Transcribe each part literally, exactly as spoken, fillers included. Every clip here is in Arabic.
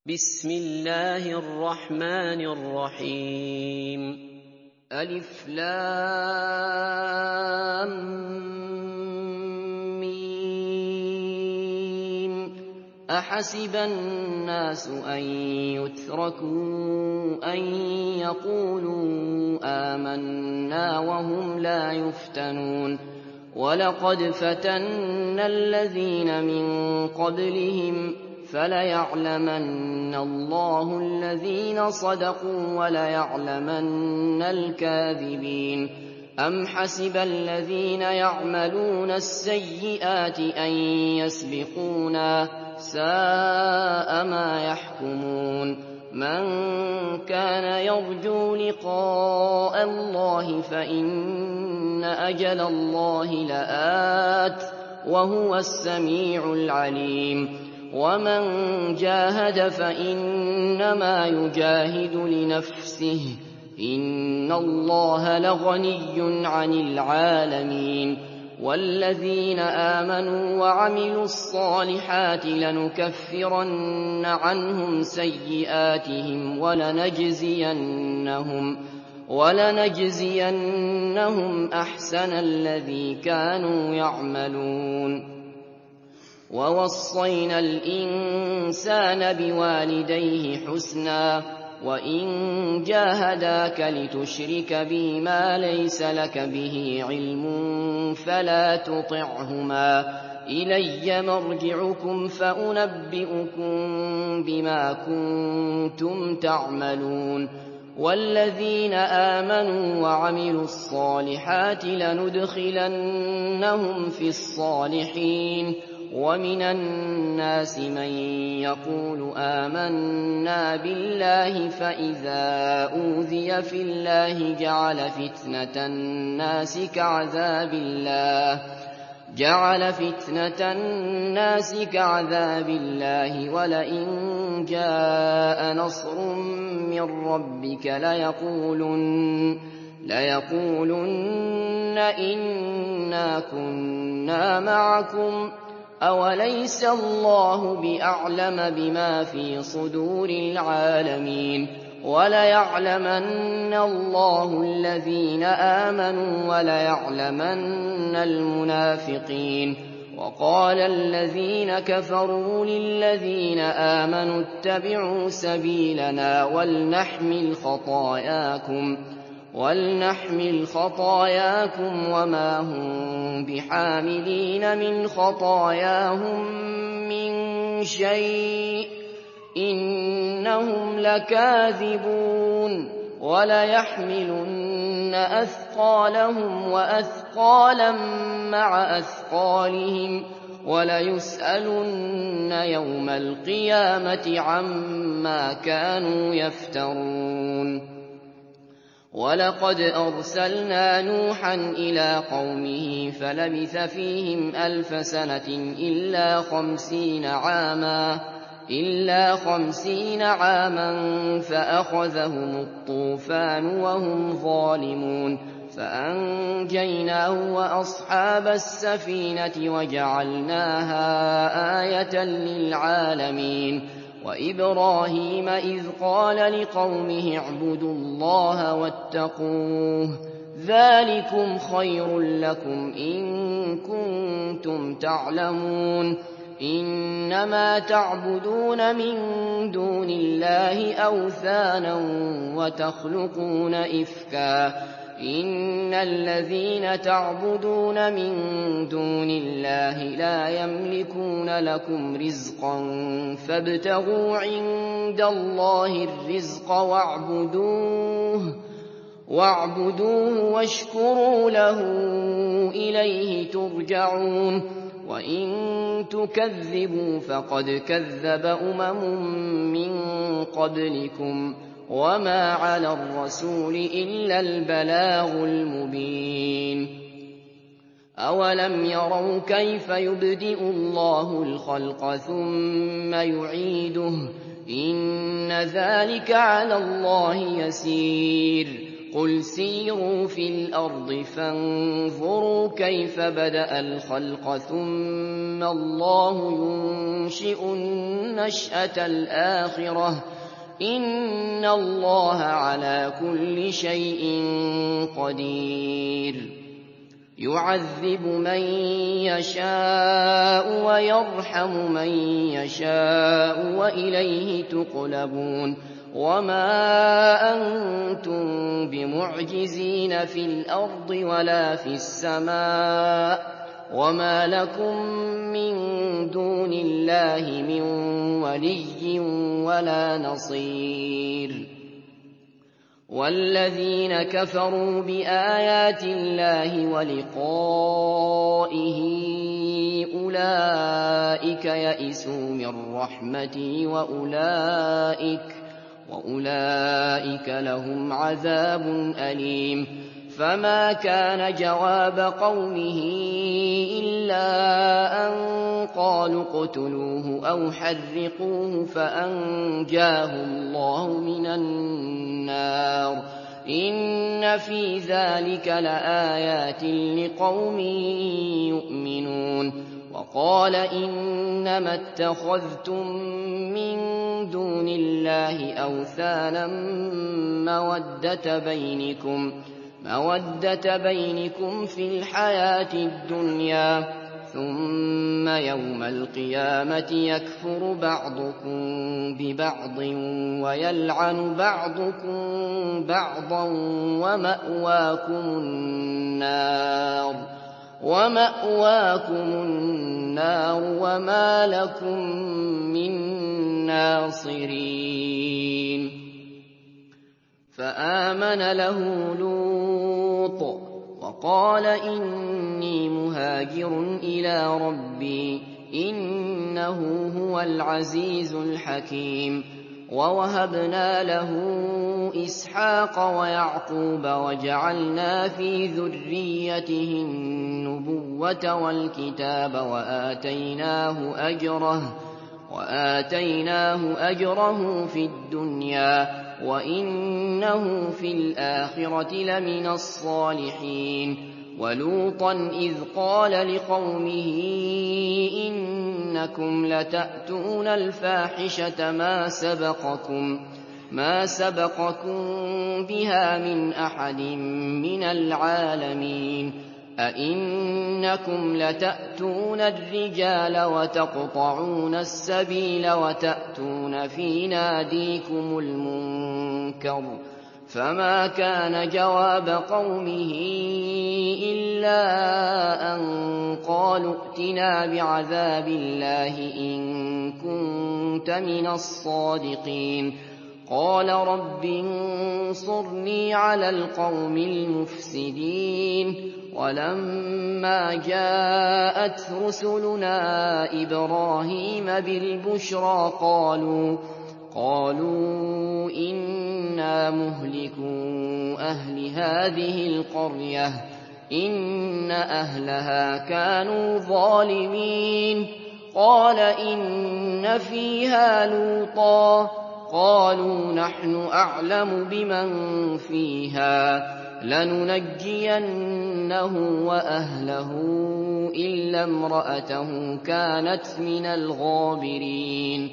بسم الله الرحمن الرحيم ألف لام ميم أحسب الناس أن يتركوا أن يقولوا آمنا وهم لا يفتنون ولقد فتنا الذين من قبلهم فليعلمن الله الذين صدقوا وليعلمن الكاذبين أم حسب الذين يعملون السيئات أن يسبقونا ساء ما يحكمون من كان يرجو لقاء الله فإن أجل الله لآت وهو السميع العليم ومن جاهد فإنما يجاهد لنفسه إن الله لغني عن العالمين والذين آمنوا وعملوا الصالحات لنكفرن عنهم سيئاتهم ولنجزينهم ولنجزينهم أحسن الذي كانوا يعملون ووصينا الإنسان بوالديه حسنا وإن جاهداك لتشرك بي ما ليس لك به علم فلا تطعهما إلي مرجعكم فأنبئكم بما كنتم تعملون والذين آمنوا وعملوا الصالحات لندخلنهم في الصالحين ومن الناس من يقول آمنا بالله فإذا أوذي في الله جعل فتنة الناس كعذاب الله جعل فتنة الناس كعذاب الله ولئن جاء نصر من ربك ليقولن ليقولن إنا كنا معكم أوليس الله بأعلم بما في صدور العالمين وليعلمن الله الذين آمنوا وليعلمن المنافقين وقال الذين كفروا للذين آمنوا اتبعوا سبيلنا ولنحمل خطاياكم ولنحمل خطاياكم وما هم بحاملين من خطاياهم من شيء إنهم لكاذبون وليحملن أثقالهم وأثقالا مع أثقالهم وليسألن يوم القيامة عما كانوا يفترون ولقد أرسلنا نوحا إلى قومه فلبث فيهم ألف سنة إلا خمسين عاما إلا خمسين عاما فأخذهم الطوفان وهم ظالمون فأنجيناه وأصحاب السفينة وجعلناها آية للعالمين وإبراهيم إذ قال لقومه اعبدوا الله واتقوه ذلكم خير لكم إن كنتم تعلمون إنما تعبدون من دون الله أوثانا وتخلقون إفكا إن الذين تعبدون من دون الله لا يملكون لكم رزقا فابتغوا عند الله الرزق واعبدوه واعبدوه واشكروا له إليه ترجعون وإن تكذبوا فقد كذب أمم من قبلكم وما على الرسول إلا البلاغ المبين أولم يروا كيف يبدئ الله الخلق ثم يعيده إن ذلك على الله يسير قُلْ سِيرُوا فِي الْأَرْضِ فَانظُرُوا كَيْفَ بَدَأَ الْخَلْقَ ثُمَّ اللَّهُ يُنشِئُ النَّشْأَةَ الْآخِرَةَ ۚ إِنَّ اللَّهَ عَلَىٰ كُلِّ شَيْءٍ قَدِيرٌ يُعَذِّبُ مَن يَشَاءُ وَيَرْحَمُ مَن يَشَاءُ وَإِلَيْهِ تُقْلَبُونَ وَمَا أَنتُم بِمُعْجِزِينَ فِي الْأَرْضِ وَلَا فِي السَّمَاءِ وَمَا لَكُم مِّن دُونِ اللَّهِ مِن وَلِيٍّ وَلَا نَصِيرٍ وَالَّذِينَ كَفَرُوا بِآيَاتِ اللَّهِ وَلِقَائِهِ أُولَٰئِكَ يَئِسُوا مِن رَّحْمَتِي وَأُولَٰئِكَ وَأُولَٰئِكَ لَهُمْ عَذَابٌ أَلِيمٌ فَمَا كَانَ جَوَابَ قَوْمِهِ إِلَّا أَن قَالُوا اقْتُلُوهُ أَوْ حَرِّقُوهُ فَأَنجَاهُ اللَّهُ مِنَ النَّارِ ۚ إِنَّ فِي ذَٰلِكَ لَآيَاتٍ لِّقَوْمٍ يُؤْمِنُونَ وَقَالَ إِنَّمَا اتَّخَذْتُم مِّن دُونِ اللَّهِ أَوْثَانًا مَّوَدَّةَ بَيْنِكُمْ مَوَدَّةَ بَيْنِكُمْ فِي الْحَيَاةِ الدُّنْيَا ۖ ثُمَّ يَوْمَ الْقِيَامَةِ يَكْفُرُ بَعْضُكُم بِبَعْضٍ وَيَلْعَنُ بَعْضُكُم بَعْضًا وَمَأْوَاكُمُ النَّارُ وَمَأْوَاكُمُ النَّارُ وَمَا لَكُم مِّن نَّاصِرِينَ فَآمَنَ لَهُ لُوطٌ وَقَالَ إِنِّي مُهَاجِرٌ إِلَىٰ رَبِّي إِنَّهُ هُوَ الْعَزِيزُ الْحَكِيمُ وَوَهَبْنَا لَهُ إِسْحَاقَ وَيَعْقُوبَ وَجَعَلْنَا فِي ذُرِّيَّتِهِ النُّبُوَّةَ وَالْكِتَابَ وَآتَيْنَاهُ أَجْرَهُ وَآتَيْنَاهُ أَجْرَهُ فِي الدُّنْيَا ۖ وَإِنَّهُ في الْآخِرَةِ لَمِنَ الصَّالِحِينَ وَلُوطًا إِذْ قَالَ لِقَوْمِهِ إِنَّكُمْ لَتَأْتُونَ الْفَاحِشَةَ مَا سَبَقَكُم مَا سَبَقَكُم بِهَا مِنْ أَحَدٍ مِّنَ الْعَالَمِينَ أَئِنَّكُمْ لَتَأْتُونَ الرِّجَالَ وَتَقْطَعُونَ السَّبِيلَ وَتَأْتُونَ فِي نَادِيكُمُ الْمُنكَرَ ۖ فَمَا كَانَ جَوَابَ قَوْمِهِ إِلَّا أَن قَالُوا ائْتِنَا بِعَذَابِ اللَّهِ إِن كُنتَ مِنَ الصَّادِقِينَ قَالَ رَبِّ انصُرْنِي عَلَى الْقَوْمِ الْمُفْسِدِينَ وَلَمَّا جَاءَتْ رُسُلُنَا إِبْرَاهِيمَ بِالْبُشْرَىٰ قَالُوا قَالُوا إِنَّا مُهْلِكُو أَهْلِ هَٰذِهِ الْقَرْيَةِ ۖ إِنَّ أَهْلَهَا كَانُوا ظَالِمِينَ قَالَ إِنَّ فِيهَا لُوطًا ۚ قَالُوا نَحْنُ أَعْلَمُ بِمَن فِيهَا ۖ لَنُنَجِّيَنَّهُ وَأَهْلَهُ إِلَّا امْرَأَتَهُ كَانَتْ مِنَ الْغَابِرِينَ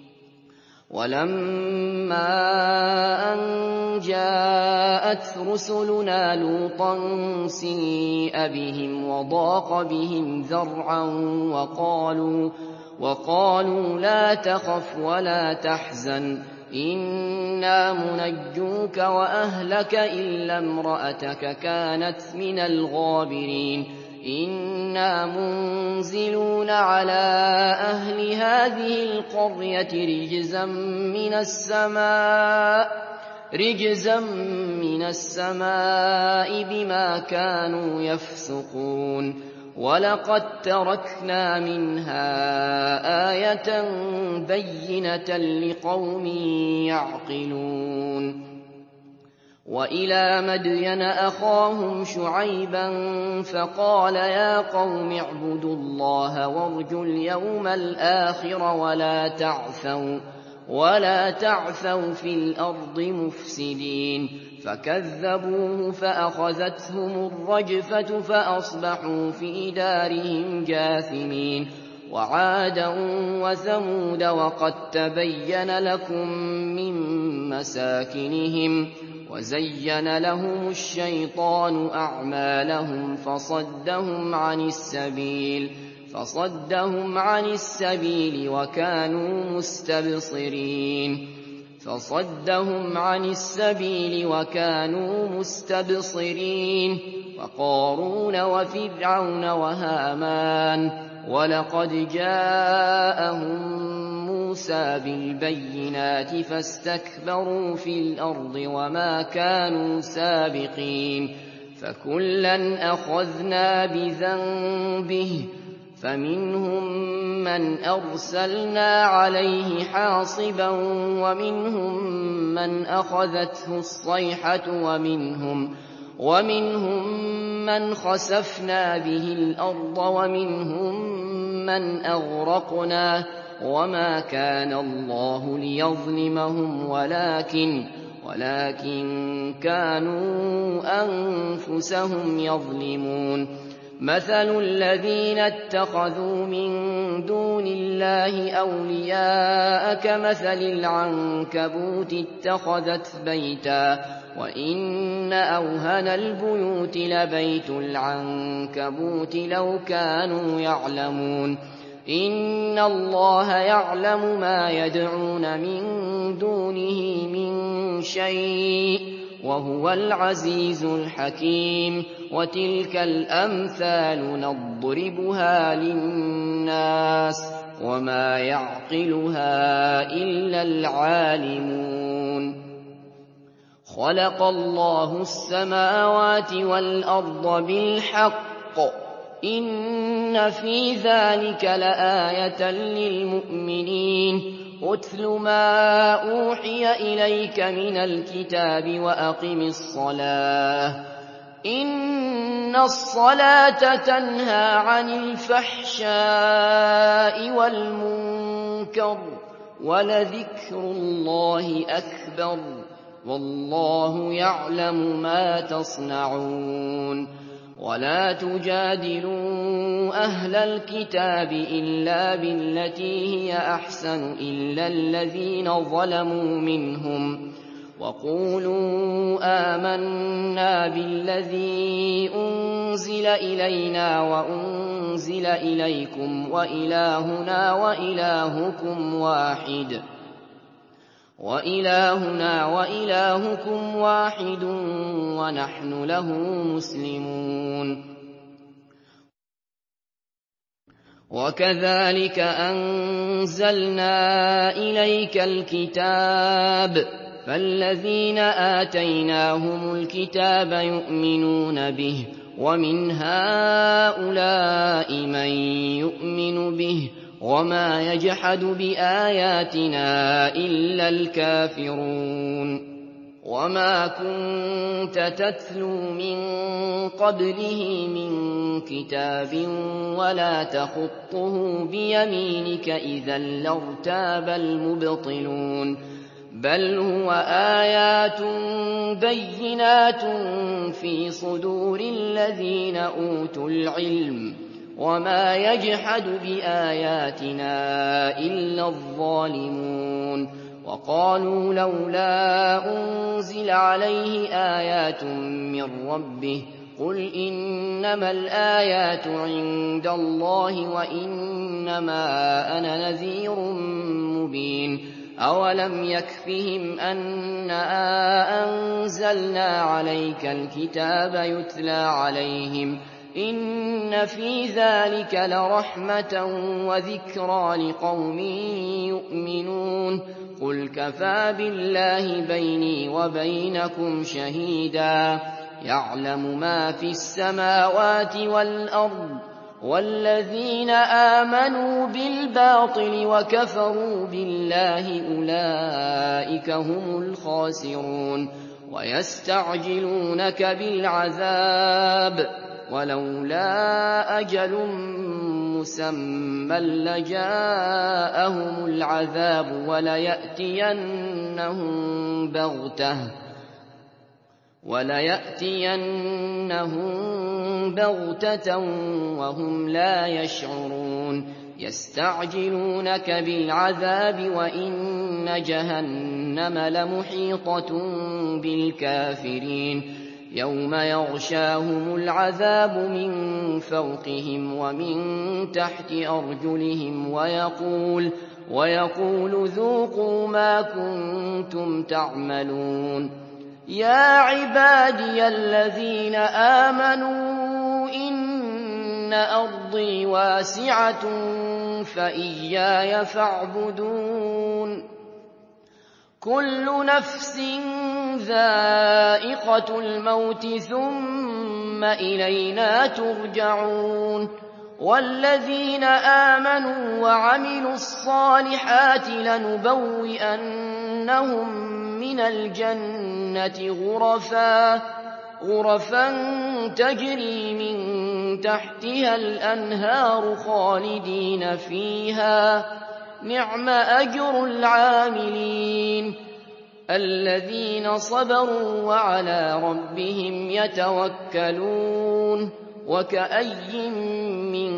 وَلَمَّا أَن جَاءَتْ رُسُلُنَا لُوطًا سِيءَ بِهِمْ وَضَاقَ بِهِمْ ذَرْعًا وَقَالُوا وَقَالُوا لَا تَخَفْ وَلَا تَحْزَنْ إِنَّا مُنَجُّوكَ وَأَهْلَكَ إِلَّا امْرَأَتَكَ كَانَتْ مِنَ الْغَابِرِينَ إِنَّا مُنزِلُونَ عَلَىٰ أَهْلِ هَٰذِهِ الْقَرْيَةِ رِجْزًا مِّنَ السَّمَاءِ رِجْزًا مِّنَ السَّمَاءِ بِمَا كَانُوا يَفْسُقُونَ وَلَقَد تَّرَكْنَا مِنْهَا آيَةً بَيِّنَةً لِّقَوْمٍ يَعْقِلُونَ وَإِلَىٰ مَدْيَنَ أَخَاهُمْ شُعَيْبًا فَقَالَ يَا قَوْمِ اعْبُدُوا اللَّهَ وَارْجُوا الْيَوْمَ الْآخِرَ وَلَا تَعْثَوْا ولا تعثوا في الأرض مفسدين فكذبوه فأخذتهم الرجفة فأصبحوا في دارهم جاثمين وعادا وثمود وقد تبين لكم من مساكنهم وزين لهم الشيطان أعمالهم فصدهم عن السبيل فصدهم عن السبيل وكانوا مستبصرين فصدهم عن السبيل وكانوا مستبصرين وقارون وفرعون وهامان ولقد جاءهم موسى بالبينات فاستكبروا في الأرض وما كانوا سابقين فكلا أخذنا بذنبه فمنهم من أرسلنا عليه حاصبا ومنهم من أخذته الصيحة ومنهم ومنهم من خسفنا به الأرض ومنهم من أغرقنا وما كان الله ليظلمهم ولكن ولكن كانوا أنفسهم يظلمون مثل الذين اتخذوا من دون الله أولياء كمثل العنكبوت اتخذت بيتا وإن أوهن البيوت لبيت العنكبوت لو كانوا يعلمون إن الله يعلم ما يدعون من دونه من شيء وهو العزيز الحكيم وتلك الأمثال نضربها للناس وما يعقلها إلا العالمون خلق الله السماوات والأرض بالحق إن في ذلك لآية للمؤمنين أتل ما أوحي إليك من الكتاب وأقم الصلاة إن الصلاة تنهى عن الفحشاء والمنكر ولذكر الله أكبر والله يعلم ما تصنعون ولا تجادلوا أهل الكتاب إلا بالتي هي أحسن إلا الذين ظلموا منهم وقولوا آمنا بالذي أنزل إلينا وأنزل إليكم وإلهنا وإلهكم واحد وإلهنا وإلهكم واحد ونحن له مسلمون وكذلك أنزلنا إليك الكتاب فالذين آتيناهم الكتاب يؤمنون به ومن هؤلاء من يؤمن به وما يجحد بآياتنا إلا الكافرون وما كنت تتلو من قبله من كتاب ولا تخطه بيمينك إذا لارتاب المبطلون بل هو آيات بينات في صدور الذين أوتوا العلم وما يجحد بآياتنا إلا الظالمون وقالوا لولا أنزل عليه آيات من ربه قل إنما الآيات عند الله وإنما أنا نذير مبين أولم يكفهم أنا أنزلنا عليك الكتاب يتلى عليهم إن في ذلك لرحمة وذكرى لقوم يؤمنون قل كفى بالله بيني وبينكم شهيدا يعلم ما في السماوات والأرض والذين آمنوا بالباطل وكفروا بالله أولئك هم الخاسرون ويستعجلونك بالعذاب ولولا أجل مسمى لجاءهم العذاب وليأتينهم بغتة وليأتينهم بغتة وهم لا يشعرون يستعجلونك بالعذاب وإن جهنم لمحيطة بالكافرين يوم يغشاهم العذاب من فوقهم ومن تحت أرجلهم ويقول, ويقول ذوقوا ما كنتم تعملون يا عبادي الذين آمنوا إن أرضي واسعة فإياي فاعبدون كل نفس ذائقة الموت ثم إلينا ترجعون والذين آمنوا وعملوا الصالحات لنبوئنهم من الجنة غرفا غرفا تجري من تحتها الأنهار خالدين فيها نعم أجر العاملين الذين صبروا وعلى ربهم يتوكلون وكأي من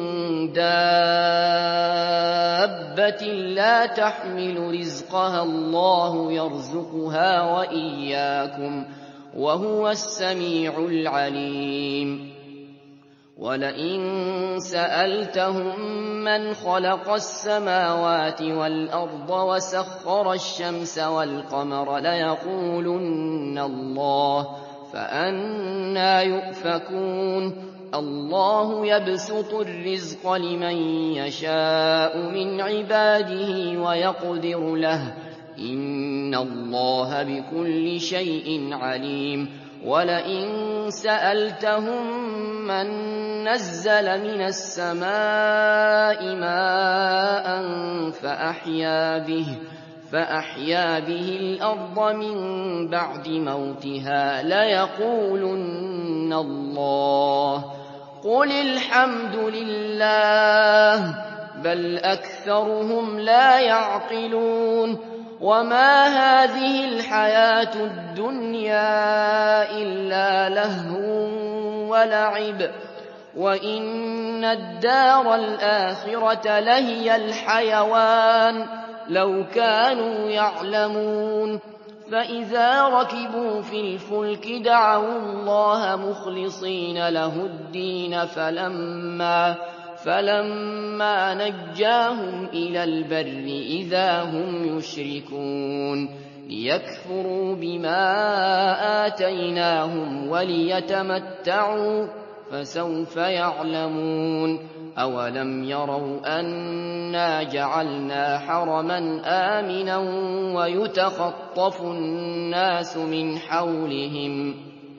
دابة لا تحمل رزقها الله يرزقها وإياكم وهو السميع العليم ولئن سألتهم من خلق السماوات والأرض وسخر الشمس والقمر ليقولن الله فأنى يؤفكون الله يبسط الرزق لمن يشاء من عباده ويقدر له إن الله بكل شيء عليم ولئن سألتهم من نزل من السماء ماء فأحيا به فأحيا به الأرض من بعد موتها ليقولن الله قل الحمد لله بل أكثرهم لا يعقلون وما هذه الحياة الدنيا إلا لهو ولعب وإن الدار الآخرة لهي الحيوان لو كانوا يعلمون فإذا ركبوا في الفلك دعوا الله مخلصين له الدين فلما فلما نجاهم إلى البر إذا هم يشركون ليكفروا بما آتيناهم وليتمتعوا فسوف يعلمون أولم يروا أنا جعلنا حرما آمنا ويتخطف الناس من حولهم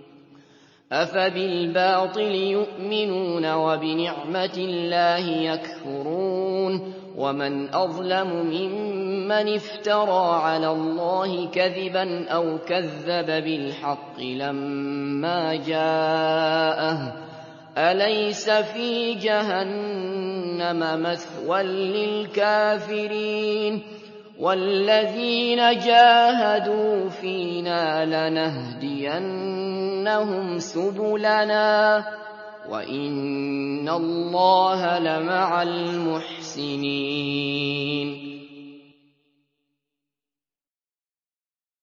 أفبالباطل يؤمنون وبنعمة الله يكفرون ومن أظلم ممن افترى على الله كذبا أو كذب بالحق لما جاءه أليس في جهنم مثوى للكافرين والذين جاهدوا فينا لنهدينهم سبلنا وإن الله لمع المحسنين